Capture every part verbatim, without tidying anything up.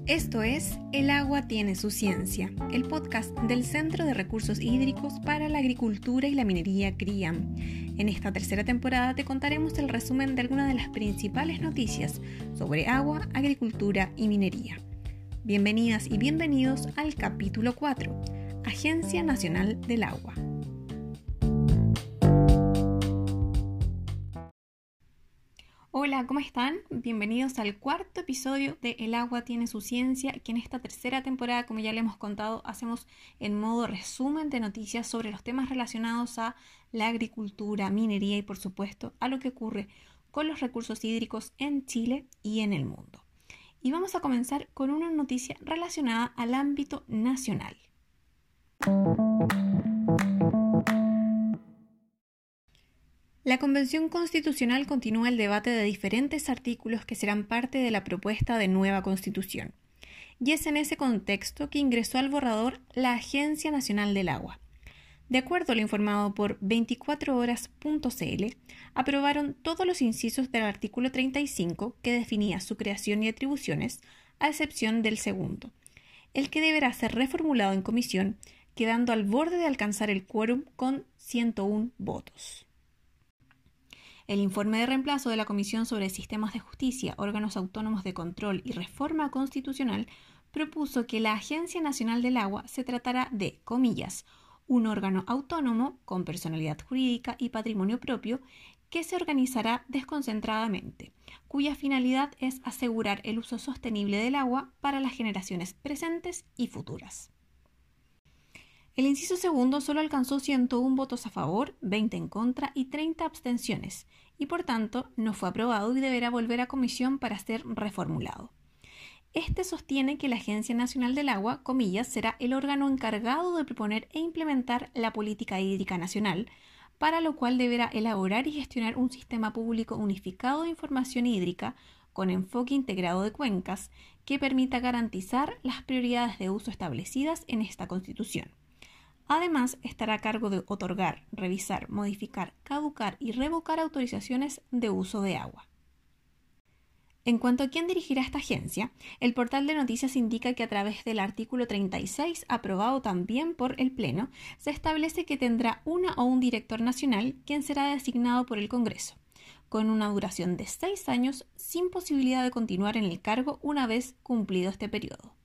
Esto es El agua tiene su ciencia, el podcast del Centro de Recursos Hídricos para la Agricultura y la Minería CRIAM. En esta tercera temporada te contaremos el resumen de algunas de las principales noticias sobre agua, agricultura y minería. Bienvenidas y bienvenidos al capítulo cuatro, Agencia Nacional del Agua. Hola, ¿cómo están? Bienvenidos al cuarto episodio de El agua tiene su ciencia, que en esta tercera temporada, como ya le hemos contado, hacemos en modo resumen de noticias sobre los temas relacionados a la agricultura, minería y, por supuesto, a lo que ocurre con los recursos hídricos en Chile y en el mundo. Y vamos a comenzar con una noticia relacionada al ámbito nacional. La Convención Constitucional continúa el debate de diferentes artículos que serán parte de la propuesta de nueva Constitución. Y es en ese contexto que ingresó al borrador la Agencia Nacional del Agua. De acuerdo a lo informado por veinticuatro horas punto c l, aprobaron todos los incisos del artículo treinta y cinco que definía su creación y atribuciones, a excepción del segundo, el que deberá ser reformulado en comisión, quedando al borde de alcanzar el quórum con ciento uno votos. El informe de reemplazo de la Comisión sobre Sistemas de Justicia, Órganos Autónomos de Control y Reforma Constitucional propuso que la Agencia Nacional del Agua se tratara de, comillas, un órgano autónomo con personalidad jurídica y patrimonio propio que se organizará desconcentradamente, cuya finalidad es asegurar el uso sostenible del agua para las generaciones presentes y futuras. El inciso segundo solo alcanzó ciento uno votos a favor, veinte en contra y treinta abstenciones, y por tanto no fue aprobado y deberá volver a comisión para ser reformulado. Este sostiene que la Agencia Nacional del Agua, comillas, será el órgano encargado de proponer e implementar la política hídrica nacional, para lo cual deberá elaborar y gestionar un sistema público unificado de información hídrica con enfoque integrado de cuencas que permita garantizar las prioridades de uso establecidas en esta Constitución. Además, estará a cargo de otorgar, revisar, modificar, caducar y revocar autorizaciones de uso de agua. En cuanto a quién dirigirá esta agencia, el portal de noticias indica que a través del artículo treinta y seis, aprobado también por el Pleno, se establece que tendrá una o un director nacional, quien será designado por el Congreso, con una duración de seis años, sin posibilidad de continuar en el cargo una vez cumplido este periodo.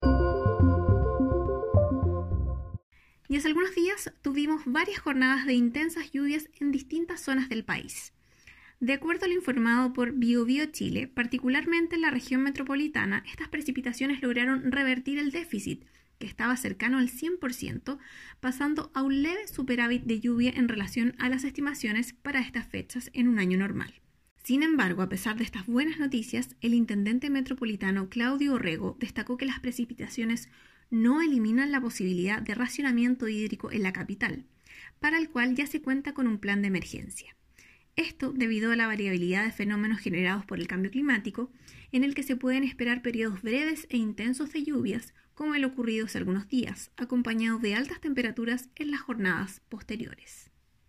Y hace algunos días tuvimos varias jornadas de intensas lluvias en distintas zonas del país. De acuerdo a lo informado por BioBio Chile, particularmente en la región metropolitana, estas precipitaciones lograron revertir el déficit, que estaba cercano al cien por ciento, pasando a un leve superávit de lluvia en relación a las estimaciones para estas fechas en un año normal. Sin embargo, a pesar de estas buenas noticias, el intendente metropolitano Claudio Orrego destacó que las precipitaciones no eliminan la posibilidad de racionamiento hídrico en la capital, para el cual ya se cuenta con un plan de emergencia. Esto debido a la variabilidad de fenómenos generados por el cambio climático, en el que se pueden esperar periodos breves e intensos de lluvias, como el ocurrido hace algunos días, acompañado de altas temperaturas en las jornadas posteriores.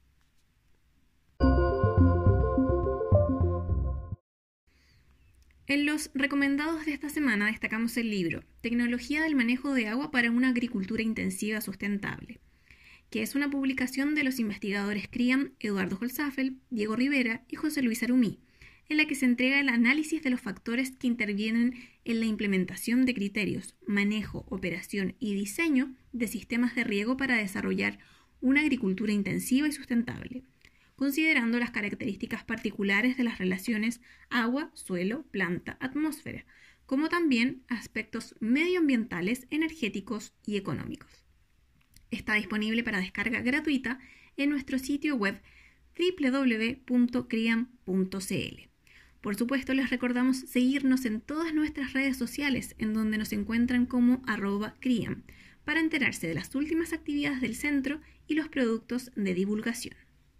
En los recomendados de esta semana destacamos el libro Tecnología del manejo de agua para una agricultura intensiva sustentable, que es una publicación de los investigadores CRIAM Eduardo Holzapfel, Diego Rivera y José Luis Arumí, en la que se entrega el análisis de los factores que intervienen en la implementación de criterios, manejo, operación y diseño de sistemas de riego para desarrollar una agricultura intensiva y sustentable, considerando las características particulares de las relaciones agua, suelo, planta, atmósfera, como también aspectos medioambientales, energéticos y económicos. Está disponible para descarga gratuita en nuestro sitio web doble u doble u doble u punto criam punto c l. Por supuesto, les recordamos seguirnos en todas nuestras redes sociales, en donde nos encuentran como arroba criam, para enterarse de las últimas actividades del centro y los productos de divulgación.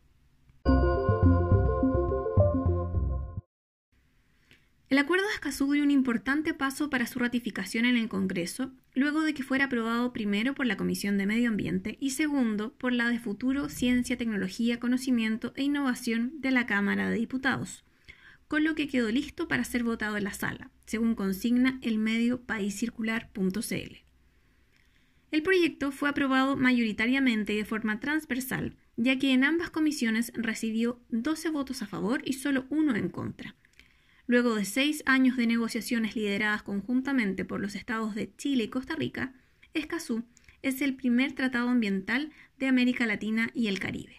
El Acuerdo de Escazú dio un importante paso para su ratificación en el Congreso, luego de que fuera aprobado primero por la Comisión de Medio Ambiente y segundo por la de Futuro, Ciencia, Tecnología, Conocimiento e Innovación de la Cámara de Diputados, con lo que quedó listo para ser votado en la sala, según consigna el medio país circular punto c l. El proyecto fue aprobado mayoritariamente y de forma transversal, ya que en ambas comisiones recibió doce votos a favor y solo uno en contra. Luego de seis años de negociaciones lideradas conjuntamente por los estados de Chile y Costa Rica, Escazú es el primer tratado ambiental de América Latina y el Caribe.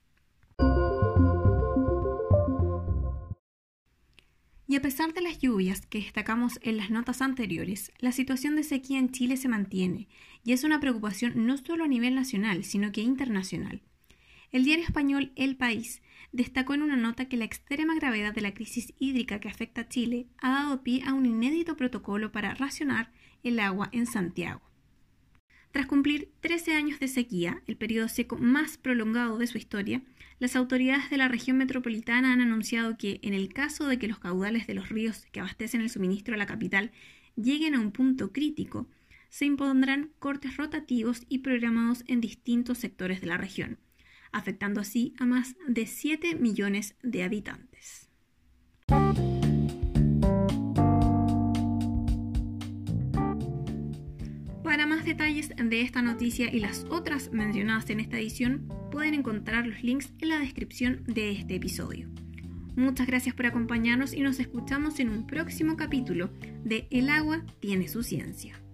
Y a pesar de las lluvias que destacamos en las notas anteriores, la situación de sequía en Chile se mantiene y es una preocupación no solo a nivel nacional, sino que internacional. El diario español El País destacó en una nota que la extrema gravedad de la crisis hídrica que afecta a Chile ha dado pie a un inédito protocolo para racionar el agua en Santiago. Tras cumplir trece años de sequía, el periodo seco más prolongado de su historia, las autoridades de la región metropolitana han anunciado que, en el caso de que los caudales de los ríos que abastecen el suministro a la capital lleguen a un punto crítico, se impondrán cortes rotativos y programados en distintos sectores de la región, afectando así a más de siete millones de habitantes. Para más detalles de esta noticia y las otras mencionadas en esta edición, pueden encontrar los links en la descripción de este episodio. Muchas gracias por acompañarnos y nos escuchamos en un próximo capítulo de El agua tiene su ciencia.